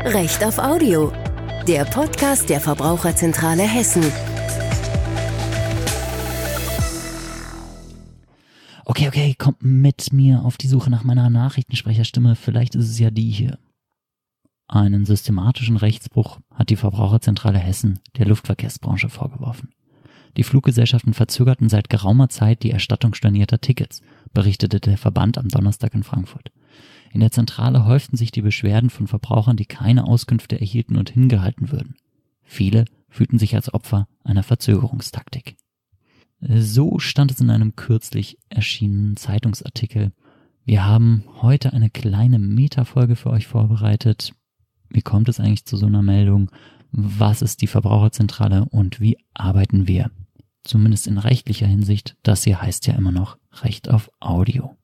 Recht auf Audio, der Podcast der Verbraucherzentrale Hessen. Okay, kommt mit mir auf die Suche nach meiner Nachrichtensprecherstimme. Vielleicht ist es ja die hier. Einen systematischen Rechtsbruch hat die Verbraucherzentrale Hessen der Luftverkehrsbranche vorgeworfen. Die Fluggesellschaften verzögerten seit geraumer Zeit die Erstattung stornierter Tickets, berichtete der Verband am Donnerstag in Frankfurt. In der Zentrale häuften sich die Beschwerden von Verbrauchern, die keine Auskünfte erhielten und hingehalten würden. Viele fühlten sich als Opfer einer Verzögerungstaktik. So stand es in einem kürzlich erschienenen Zeitungsartikel. Wir haben heute eine kleine Metafolge für euch vorbereitet. Wie kommt es eigentlich zu so einer Meldung? Was ist die Verbraucherzentrale und wie arbeiten wir? Zumindest in rechtlicher Hinsicht. Das hier heißt ja immer noch Recht auf Audio.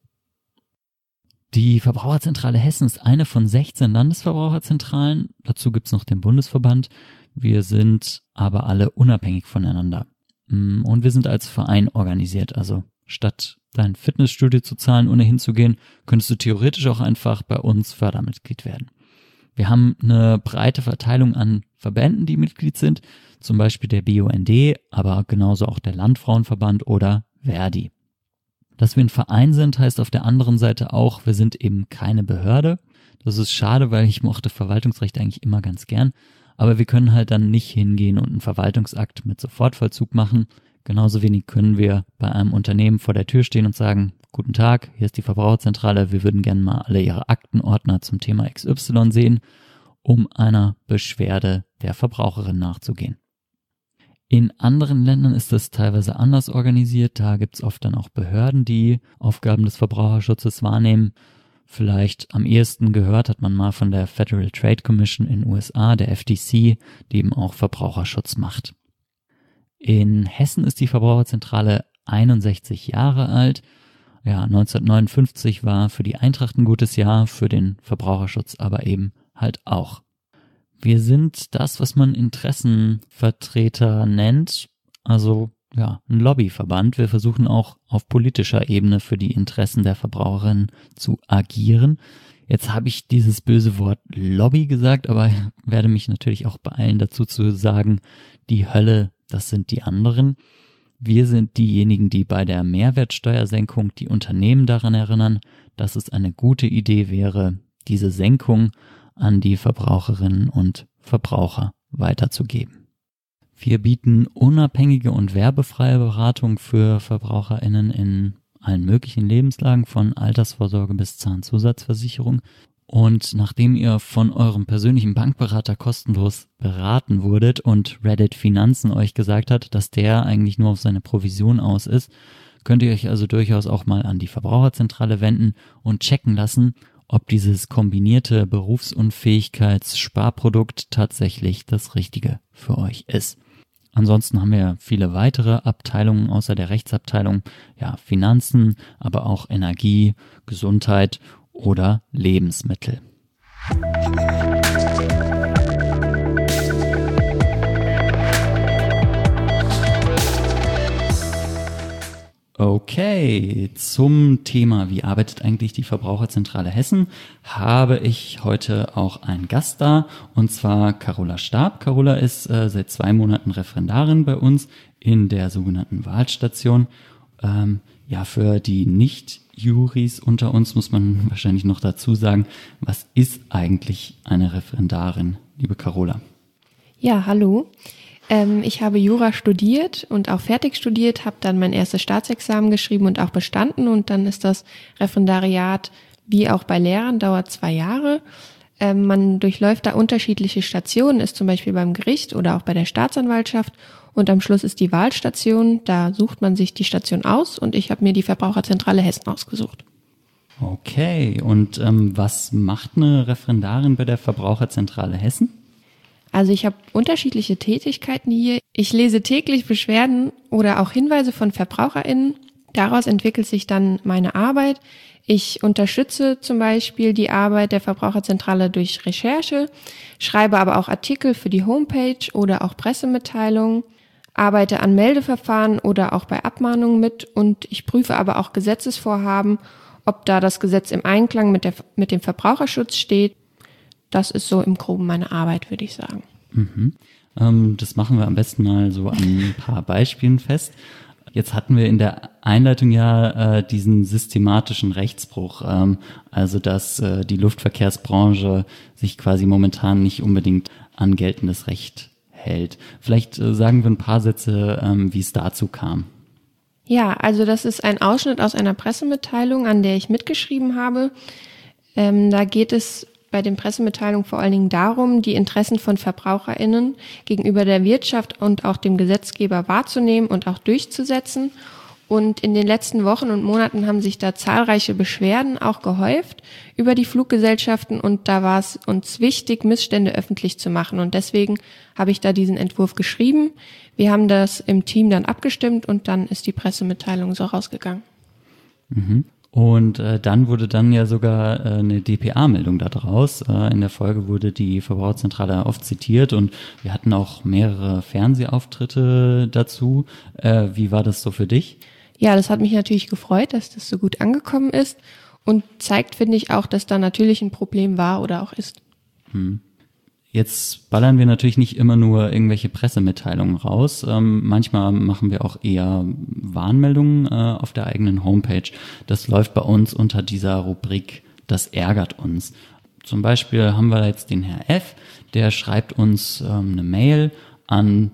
Die Verbraucherzentrale Hessen ist eine von 16 Landesverbraucherzentralen. Dazu gibt es noch den Bundesverband. Wir sind aber alle unabhängig voneinander. Und wir sind als Verein organisiert. Also statt dein Fitnessstudio zu zahlen, ohne hinzugehen, könntest du theoretisch auch einfach bei uns Fördermitglied werden. Wir haben eine breite Verteilung an Verbänden, die Mitglied sind, zum Beispiel der BUND, aber genauso auch der Landfrauenverband oder Verdi. Dass wir ein Verein sind, heißt auf der anderen Seite auch, wir sind eben keine Behörde. Das ist schade, weil ich mochte Verwaltungsrecht eigentlich immer ganz gern. Aber wir können halt dann nicht hingehen und einen Verwaltungsakt mit Sofortvollzug machen. Genauso wenig können wir bei einem Unternehmen vor der Tür stehen und sagen, guten Tag, hier ist die Verbraucherzentrale, wir würden gerne mal alle Ihre Aktenordner zum Thema XY sehen, um einer Beschwerde der Verbraucherin nachzugehen. In anderen Ländern ist das teilweise anders organisiert, da gibt es oft dann auch Behörden, die Aufgaben des Verbraucherschutzes wahrnehmen. Vielleicht am ehesten gehört hat man mal von der Federal Trade Commission in den USA, der FTC, die eben auch Verbraucherschutz macht. In Hessen ist die Verbraucherzentrale 61 Jahre alt. Ja, 1959 war für die Eintracht ein gutes Jahr, für den Verbraucherschutz aber eben halt auch. Wir sind das, was man Interessenvertreter nennt, also ja, ein Lobbyverband. Wir versuchen auch auf politischer Ebene für die Interessen der Verbraucherinnen zu agieren. Jetzt habe ich dieses böse Wort Lobby gesagt, aber werde mich natürlich auch beeilen, dazu zu sagen, die Hölle, das sind die anderen. Wir sind diejenigen, die bei der Mehrwertsteuersenkung die Unternehmen daran erinnern, dass es eine gute Idee wäre, diese Senkung an die Verbraucherinnen und Verbraucher weiterzugeben. Wir bieten unabhängige und werbefreie Beratung für VerbraucherInnen in allen möglichen Lebenslagen, von Altersvorsorge bis Zahnzusatzversicherung. Und nachdem ihr von eurem persönlichen Bankberater kostenlos beraten wurdet und Reddit Finanzen euch gesagt hat, dass der eigentlich nur auf seine Provision aus ist, könnt ihr euch also durchaus auch mal an die Verbraucherzentrale wenden und checken lassen, ob dieses kombinierte Berufsunfähigkeitssparprodukt tatsächlich das Richtige für euch ist. Ansonsten haben wir viele weitere Abteilungen außer der Rechtsabteilung, ja, Finanzen, aber auch Energie, Gesundheit oder Lebensmittel. Okay, zum Thema, wie arbeitet eigentlich die Verbraucherzentrale Hessen, habe ich heute auch einen Gast da, und zwar Carola Stab. Carola ist seit 2 Monaten Referendarin bei uns in der sogenannten Wahlstation. Für die Nicht-Juris unter uns muss man wahrscheinlich noch dazu sagen, was ist eigentlich eine Referendarin, liebe Carola? Ja, hallo. Ich habe Jura studiert und auch fertig studiert, habe dann mein erstes Staatsexamen geschrieben und auch bestanden, und dann ist das Referendariat, wie auch bei Lehrern, dauert 2 Jahre. Man durchläuft da unterschiedliche Stationen, ist zum Beispiel beim Gericht oder auch bei der Staatsanwaltschaft, und am Schluss ist die Wahlstation, da sucht man sich die Station aus, und ich habe mir die Verbraucherzentrale Hessen ausgesucht. Okay, und was macht eine Referendarin bei der Verbraucherzentrale Hessen? Also ich habe unterschiedliche Tätigkeiten hier. Ich lese täglich Beschwerden oder auch Hinweise von VerbraucherInnen. Daraus entwickelt sich dann meine Arbeit. Ich unterstütze zum Beispiel die Arbeit der Verbraucherzentrale durch Recherche, schreibe aber auch Artikel für die Homepage oder auch Pressemitteilungen, arbeite an Meldeverfahren oder auch bei Abmahnungen mit, und ich prüfe aber auch Gesetzesvorhaben, ob da das Gesetz im Einklang mit dem Verbraucherschutz steht. das ist so im Groben meine Arbeit, würde ich sagen. Das machen wir am besten mal so an ein paar Beispielen fest. Jetzt hatten wir in der Einleitung ja diesen systematischen Rechtsbruch, also dass die Luftverkehrsbranche sich quasi momentan nicht unbedingt an geltendes Recht hält. Vielleicht sagen wir ein paar Sätze, wie es dazu kam. Ja, also das ist ein Ausschnitt aus einer Pressemitteilung, an der ich mitgeschrieben habe. Da geht es bei den Pressemitteilungen vor allen Dingen darum, die Interessen von VerbraucherInnen gegenüber der Wirtschaft und auch dem Gesetzgeber wahrzunehmen und auch durchzusetzen. Und in den letzten Wochen und Monaten haben sich da zahlreiche Beschwerden auch gehäuft über die Fluggesellschaften und da war es uns wichtig, Missstände öffentlich zu machen. Und deswegen habe ich da diesen Entwurf geschrieben. Wir haben das im Team dann abgestimmt und dann ist die Pressemitteilung so rausgegangen. Und dann wurde dann ja sogar eine dpa-Meldung da draus. In der Folge wurde die Verbraucherzentrale oft zitiert und wir hatten auch mehrere Fernsehauftritte dazu. Wie war das so für dich? Ja, das hat mich natürlich gefreut, dass das so gut angekommen ist und zeigt, finde ich, auch, dass da natürlich ein Problem war oder auch ist. Jetzt ballern wir natürlich nicht immer nur irgendwelche Pressemitteilungen raus. Manchmal machen wir auch eher Warnmeldungen auf der eigenen Homepage. Das läuft bei uns unter dieser Rubrik "Das ärgert uns". Zum Beispiel haben wir jetzt den Herr F., der schreibt uns eine Mail an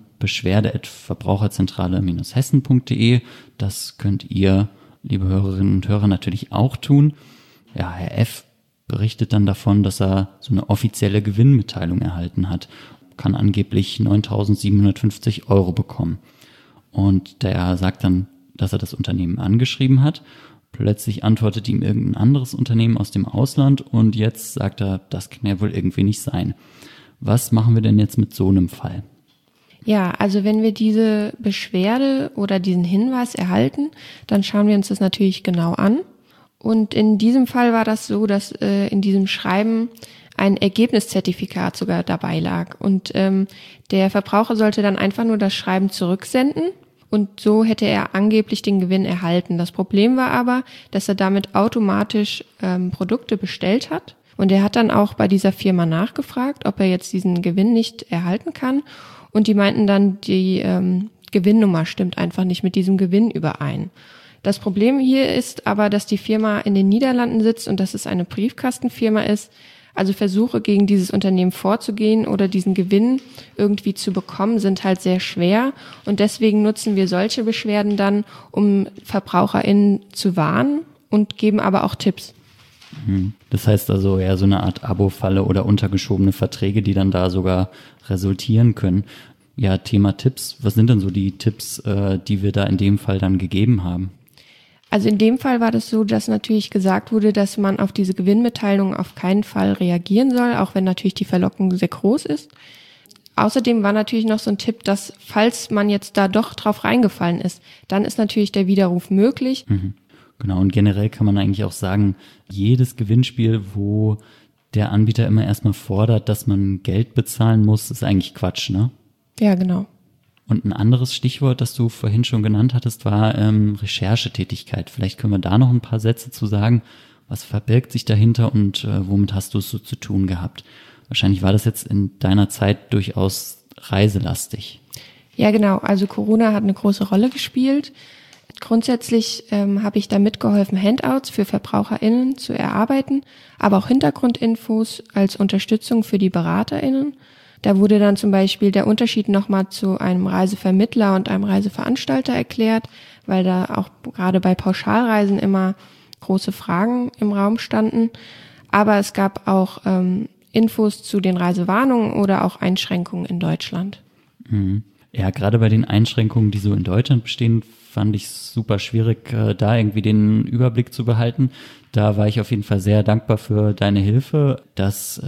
beschwerde@verbraucherzentrale-hessen.de. Das könnt ihr, liebe Hörerinnen und Hörer, natürlich auch tun. Ja, Herr F. berichtet dann davon, dass er so eine offizielle Gewinnmitteilung erhalten hat, kann angeblich 9.750 € bekommen. Und der sagt dann, dass er das Unternehmen angeschrieben hat. Plötzlich antwortet ihm irgendein anderes Unternehmen aus dem Ausland und jetzt sagt er, das kann ja wohl irgendwie nicht sein. Was machen wir denn jetzt mit so einem Fall? Ja, also wenn wir diese Beschwerde oder diesen Hinweis erhalten, dann schauen wir uns das natürlich genau an. Und in diesem Fall war das so, dass in diesem Schreiben ein Ergebniszertifikat sogar dabei lag. Und der Verbraucher sollte dann einfach nur das Schreiben zurücksenden und so hätte er angeblich den Gewinn erhalten. Das Problem war aber, dass er damit automatisch Produkte bestellt hat. Und er hat dann auch bei dieser Firma nachgefragt, ob er jetzt diesen Gewinn nicht erhalten kann. Und die meinten dann, die Gewinnnummer stimmt einfach nicht mit diesem Gewinn überein. Das Problem hier ist aber, dass die Firma in den Niederlanden sitzt und dass es eine Briefkastenfirma ist. Also Versuche gegen dieses Unternehmen vorzugehen oder diesen Gewinn irgendwie zu bekommen, sind halt sehr schwer. Und deswegen nutzen wir solche Beschwerden dann, um VerbraucherInnen zu warnen und geben aber auch Tipps. Das heißt also eher so eine Art Abo-Falle oder untergeschobene Verträge, die dann da sogar resultieren können. Ja, Thema Tipps. Was sind denn so die Tipps, die wir da in dem Fall dann gegeben haben? Also in dem Fall war das so, dass natürlich gesagt wurde, dass man auf diese Gewinnmitteilung auf keinen Fall reagieren soll, auch wenn natürlich die Verlockung sehr groß ist. Außerdem war natürlich noch so ein Tipp, dass falls man jetzt da doch drauf reingefallen ist, dann ist natürlich der Widerruf möglich. Genau, und generell kann man eigentlich auch sagen, jedes Gewinnspiel, wo der Anbieter immer erstmal fordert, dass man Geld bezahlen muss, ist eigentlich Quatsch, ne? Ja, genau. Und ein anderes Stichwort, das du vorhin schon genannt hattest, war Recherchetätigkeit. Vielleicht können wir da noch ein paar Sätze zu sagen. Was verbirgt sich dahinter und womit hast du es so zu tun gehabt? Wahrscheinlich war das jetzt in deiner Zeit durchaus reiselastig. Ja, genau. Also Corona hat eine große Rolle gespielt. Grundsätzlich habe ich da mitgeholfen, Handouts für VerbraucherInnen zu erarbeiten, aber auch Hintergrundinfos als Unterstützung für die BeraterInnen. Da wurde dann zum Beispiel der Unterschied nochmal zu einem Reisevermittler und einem Reiseveranstalter erklärt, weil da auch gerade bei Pauschalreisen immer große Fragen im Raum standen. Aber es gab auch Infos zu den Reisewarnungen oder auch Einschränkungen in Deutschland. Ja, gerade bei den Einschränkungen, die so in Deutschland bestehen, fand ich es super schwierig, da irgendwie den Überblick zu behalten. Da war ich auf jeden Fall sehr dankbar für deine Hilfe. Das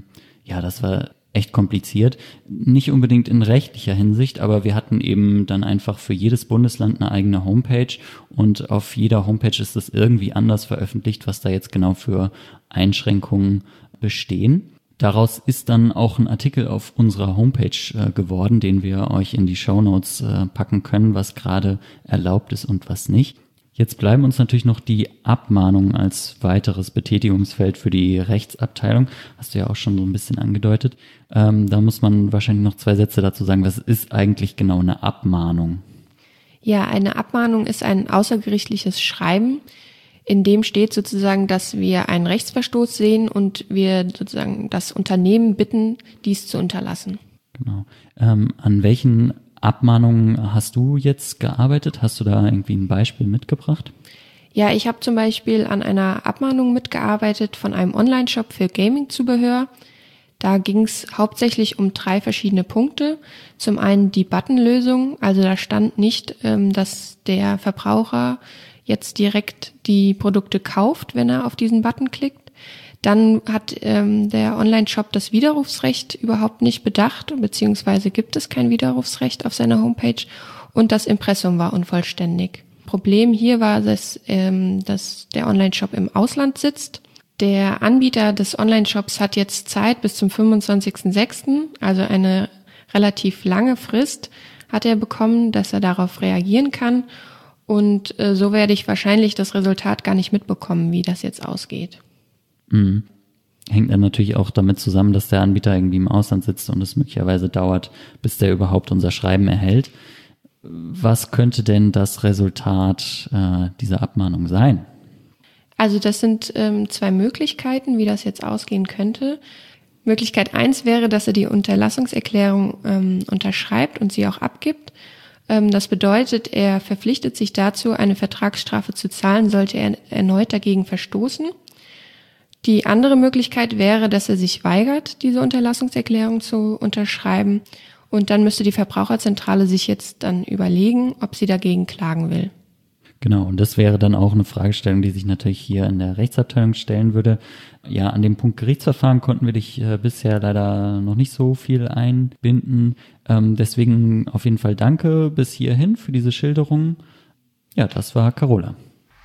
war echt kompliziert. Nicht unbedingt in rechtlicher Hinsicht, aber wir hatten eben dann einfach für jedes Bundesland eine eigene Homepage und auf jeder Homepage ist es irgendwie anders veröffentlicht, was da jetzt genau für Einschränkungen bestehen. Daraus ist dann auch ein Artikel auf unserer Homepage geworden, den wir euch in die Shownotes packen können, was gerade erlaubt ist und was nicht. Jetzt bleiben uns natürlich noch die Abmahnungen als weiteres Betätigungsfeld für die Rechtsabteilung. Hast du ja auch schon so ein bisschen angedeutet. Da muss man wahrscheinlich noch 2 Sätze dazu sagen. Was ist eigentlich genau eine Abmahnung? Ja, eine Abmahnung ist ein außergerichtliches Schreiben, in dem steht sozusagen, dass wir einen Rechtsverstoß sehen und wir sozusagen das Unternehmen bitten, dies zu unterlassen. Genau. An welchen Abmahnungen hast du jetzt gearbeitet? Hast du da irgendwie ein Beispiel mitgebracht? Ja, ich habe zum Beispiel an einer Abmahnung mitgearbeitet von einem Online-Shop für Gaming-Zubehör. Da ging es hauptsächlich um 3 verschiedene Punkte. Zum einen die Buttonlösung, also da stand nicht, dass der Verbraucher jetzt direkt die Produkte kauft, wenn er auf diesen Button klickt. Dann hat der Online-Shop das Widerrufsrecht überhaupt nicht bedacht, beziehungsweise gibt es kein Widerrufsrecht auf seiner Homepage und das Impressum war unvollständig. Problem hier war, dass der Online-Shop im Ausland sitzt. Der Anbieter des Online-Shops hat jetzt Zeit bis zum 25.06., also eine relativ lange Frist hat er bekommen, dass er darauf reagieren kann und so werde ich wahrscheinlich das Resultat gar nicht mitbekommen, wie das jetzt ausgeht. Mhm. Hängt dann natürlich auch damit zusammen, dass der Anbieter irgendwie im Ausland sitzt und es möglicherweise dauert, bis der überhaupt unser Schreiben erhält. Was könnte denn das Resultat dieser Abmahnung sein? Also das sind 2 Möglichkeiten, wie das jetzt ausgehen könnte. Möglichkeit 1 wäre, dass er die Unterlassungserklärung unterschreibt und sie auch abgibt. Das bedeutet, er verpflichtet sich dazu, eine Vertragsstrafe zu zahlen, sollte er erneut dagegen verstoßen. Die andere Möglichkeit wäre, dass er sich weigert, diese Unterlassungserklärung zu unterschreiben und dann müsste die Verbraucherzentrale sich jetzt dann überlegen, ob sie dagegen klagen will. Genau, und das wäre dann auch eine Fragestellung, die sich natürlich hier in der Rechtsabteilung stellen würde. Ja, an dem Punkt Gerichtsverfahren konnten wir dich bisher leider noch nicht so viel einbinden. Deswegen auf jeden Fall danke bis hierhin für diese Schilderung. Ja, das war Carola.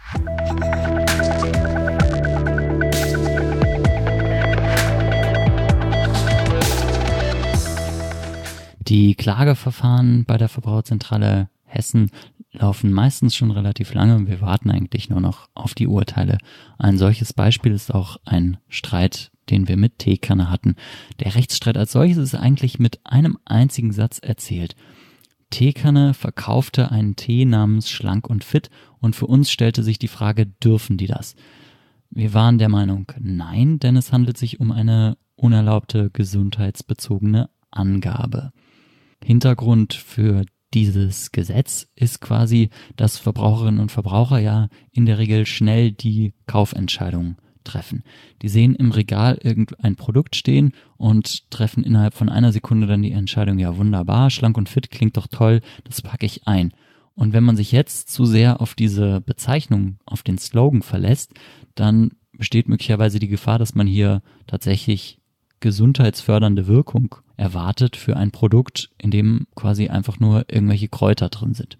Die Klageverfahren bei der Verbraucherzentrale Hessen laufen meistens schon relativ lange und wir warten eigentlich nur noch auf die Urteile. Ein solches Beispiel ist auch ein Streit, den wir mit Teekanne hatten. Der Rechtsstreit als solches ist eigentlich mit einem einzigen Satz erzählt. Teekanne verkaufte einen Tee namens Schlank und Fit und für uns stellte sich die Frage, dürfen die das? Wir waren der Meinung, nein, denn es handelt sich um eine unerlaubte gesundheitsbezogene Angabe. Hintergrund für dieses Gesetz ist quasi, dass Verbraucherinnen und Verbraucher ja in der Regel schnell die Kaufentscheidung treffen. Die sehen im Regal irgendein Produkt stehen und treffen innerhalb von einer Sekunde dann die Entscheidung, ja wunderbar, Schlank und Fit klingt doch toll, das packe ich ein. Und wenn man sich jetzt zu sehr auf diese Bezeichnung, auf den Slogan verlässt, dann besteht möglicherweise die Gefahr, dass man hier tatsächlich gesundheitsfördernde Wirkung erwartet für ein Produkt, in dem quasi einfach nur irgendwelche Kräuter drin sind.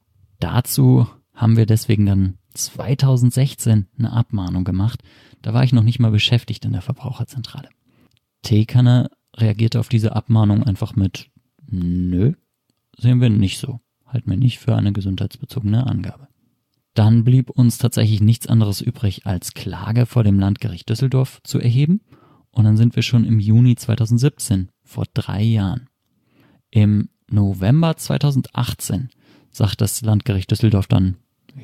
Dazu haben wir deswegen dann 2016 eine Abmahnung gemacht. Da war ich noch nicht mal beschäftigt in der Verbraucherzentrale. Teekanne reagierte auf diese Abmahnung einfach mit nö, sehen wir nicht so. Halten wir nicht für eine gesundheitsbezogene Angabe. Dann blieb uns tatsächlich nichts anderes übrig, als Klage vor dem Landgericht Düsseldorf zu erheben. Und dann sind wir schon im Juni 2017, vor 3 Jahren. Im November 2018 sagt das Landgericht Düsseldorf dann,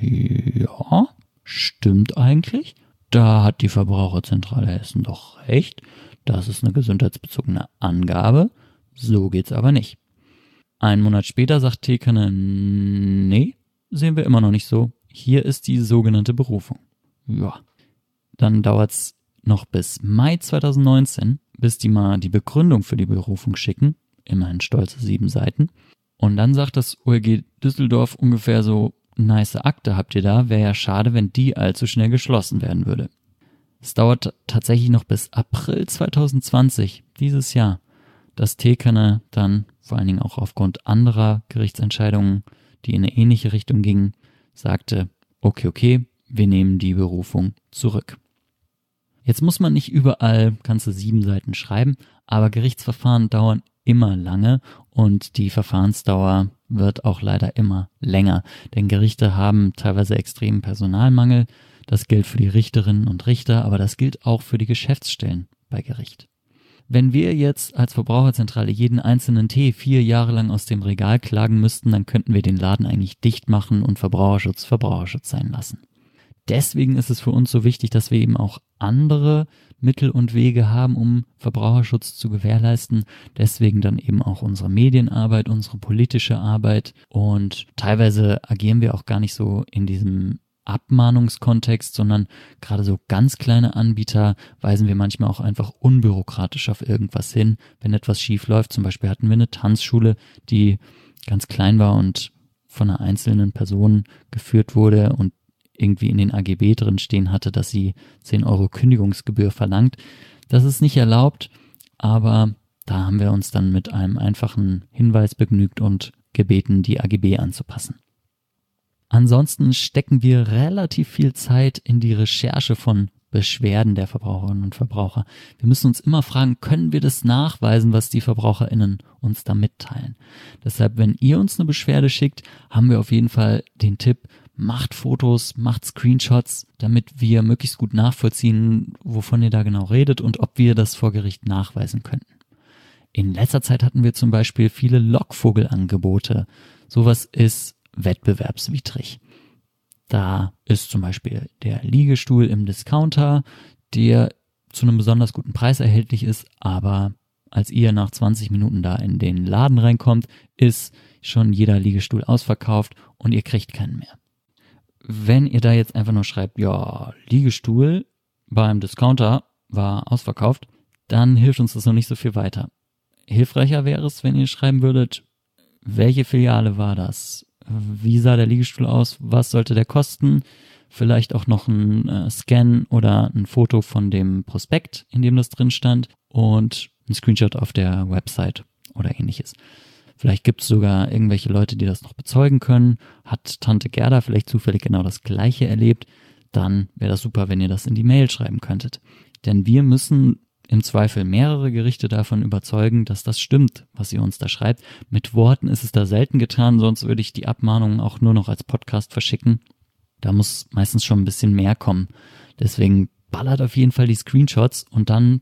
ja, stimmt eigentlich. Da hat die Verbraucherzentrale Hessen doch recht. Das ist eine gesundheitsbezogene Angabe. So geht's aber nicht. Einen Monat später sagt Teekanne, nee, sehen wir immer noch nicht so. Hier ist die sogenannte Berufung. Ja, dann dauert's noch bis Mai 2019, bis die mal die Begründung für die Berufung schicken. Immerhin stolze 7 Seiten. Und dann sagt das OLG Düsseldorf ungefähr so, nice Akte habt ihr da, wäre ja schade, wenn die allzu schnell geschlossen werden würde. Es dauert tatsächlich noch bis April 2020, dieses Jahr, dass Teekanne dann, vor allen Dingen auch aufgrund anderer Gerichtsentscheidungen, die in eine ähnliche Richtung gingen, sagte, okay, wir nehmen die Berufung zurück. Jetzt muss man nicht überall ganze 7 Seiten schreiben, aber Gerichtsverfahren dauern immer lange und die Verfahrensdauer wird auch leider immer länger, denn Gerichte haben teilweise extremen Personalmangel. Das gilt für die Richterinnen und Richter, aber das gilt auch für die Geschäftsstellen bei Gericht. Wenn wir jetzt als Verbraucherzentrale jeden einzelnen Tee 4 Jahre lang aus dem Regal klagen müssten, dann könnten wir den Laden eigentlich dicht machen und Verbraucherschutz sein lassen. Deswegen ist es für uns so wichtig, dass wir eben auch andere Mittel und Wege haben, um Verbraucherschutz zu gewährleisten. Deswegen dann eben auch unsere Medienarbeit, unsere politische Arbeit, und teilweise agieren wir auch gar nicht so in diesem Abmahnungskontext, sondern gerade so ganz kleine Anbieter weisen wir manchmal auch einfach unbürokratisch auf irgendwas hin, wenn etwas schief läuft. Zum Beispiel hatten wir eine Tanzschule, die ganz klein war und von einer einzelnen Person geführt wurde und irgendwie in den AGB drin stehen hatte, dass sie 10 Euro Kündigungsgebühr verlangt. Das ist nicht erlaubt, aber da haben wir uns dann mit einem einfachen Hinweis begnügt und gebeten, die AGB anzupassen. Ansonsten stecken wir relativ viel Zeit in die Recherche von Beschwerden der Verbraucherinnen und Verbraucher. Wir müssen uns immer fragen, können wir das nachweisen, was die VerbraucherInnen uns da mitteilen? Deshalb, wenn ihr uns eine Beschwerde schickt, haben wir auf jeden Fall den Tipp, macht Fotos, macht Screenshots, damit wir möglichst gut nachvollziehen, wovon ihr da genau redet und ob wir das vor Gericht nachweisen könnten. In letzter Zeit hatten wir zum Beispiel viele Lockvogelangebote. Sowas ist wettbewerbswidrig. Da ist zum Beispiel der Liegestuhl im Discounter, der zu einem besonders guten Preis erhältlich ist, aber als ihr nach 20 Minuten da in den Laden reinkommt, ist schon jeder Liegestuhl ausverkauft und ihr kriegt keinen mehr. Wenn ihr da jetzt einfach nur schreibt, ja, Liegestuhl beim Discounter war ausverkauft, dann hilft uns das noch nicht so viel weiter. Hilfreicher wäre es, wenn ihr schreiben würdet, welche Filiale war das? Wie sah der Liegestuhl aus? Was sollte der kosten? Vielleicht auch noch ein Scan oder ein Foto von dem Prospekt, in dem das drin stand, und ein Screenshot auf der Website oder ähnliches. Vielleicht gibt es sogar irgendwelche Leute, die das noch bezeugen können. Hat Tante Gerda vielleicht zufällig genau das Gleiche erlebt? Dann wäre das super, wenn ihr das in die Mail schreiben könntet. Denn wir müssen im Zweifel mehrere Gerichte davon überzeugen, dass das stimmt, was ihr uns da schreibt. Mit Worten ist es da selten getan, sonst würde ich die Abmahnungen auch nur noch als Podcast verschicken. Da muss meistens schon ein bisschen mehr kommen. Deswegen ballert auf jeden Fall die Screenshots und dann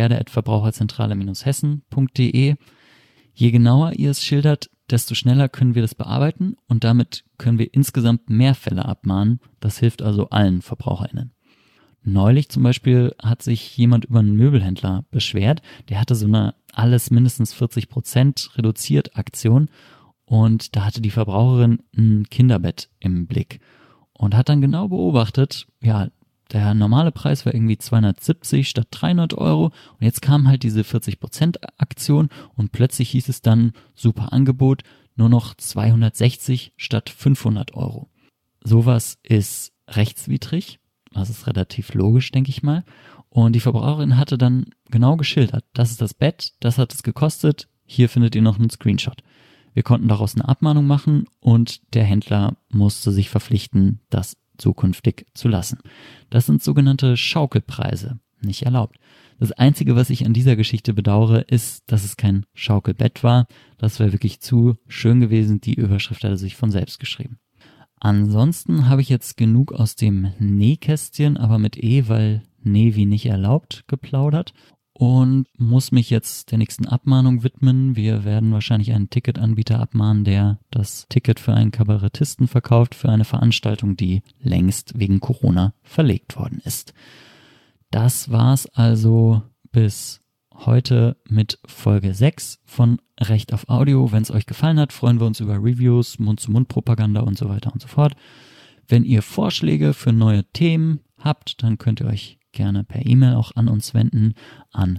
beschwerde@verbraucherzentrale-hessen.de. Je genauer ihr es schildert, desto schneller können wir das bearbeiten und damit können wir insgesamt mehr Fälle abmahnen. Das hilft also allen VerbraucherInnen. Neulich zum Beispiel hat sich jemand über einen Möbelhändler beschwert. Der hatte so eine alles mindestens 40% reduziert Aktion und da hatte die Verbraucherin ein Kinderbett im Blick und hat dann genau beobachtet, ja, der normale Preis war irgendwie 270 statt 300 Euro und jetzt kam halt diese 40% Aktion und plötzlich hieß es dann, super Angebot, nur noch 260 statt 500 Euro. Sowas ist rechtswidrig. Das ist relativ logisch, denke ich mal. Und die Verbraucherin hatte dann genau geschildert, das ist das Bett, das hat es gekostet, hier findet ihr noch einen Screenshot. Wir konnten daraus eine Abmahnung machen und der Händler musste sich verpflichten, das zukünftig zu lassen. Das sind sogenannte Schaukelpreise, nicht erlaubt. Das Einzige, was ich an dieser Geschichte bedauere, ist, dass es kein Schaukelbett war. Das wäre wirklich zu schön gewesen, die Überschrift hatte sich von selbst geschrieben. Ansonsten habe ich jetzt genug aus dem Nähkästchen, aber mit E, weil Näh wie nicht erlaubt, geplaudert und muss mich jetzt der nächsten Abmahnung widmen. Wir werden wahrscheinlich einen Ticketanbieter abmahnen, der das Ticket für einen Kabarettisten verkauft, für eine Veranstaltung, die längst wegen Corona verlegt worden ist. Das war's also bis heute mit Folge 6 von Recht auf Audio. Wenn es euch gefallen hat, freuen wir uns über Reviews, Mund-zu-Mund-Propaganda und so weiter und so fort. Wenn ihr Vorschläge für neue Themen habt, dann könnt ihr euch gerne per E-Mail auch an uns wenden, an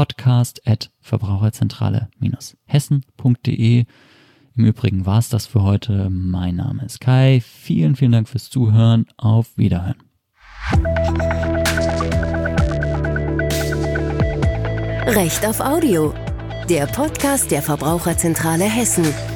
podcast@verbraucherzentrale-hessen.de. Im Übrigen war es das für heute. Mein Name ist Kai. Vielen, vielen Dank fürs Zuhören. Auf Wiederhören. Recht auf Audio, der Podcast der Verbraucherzentrale Hessen.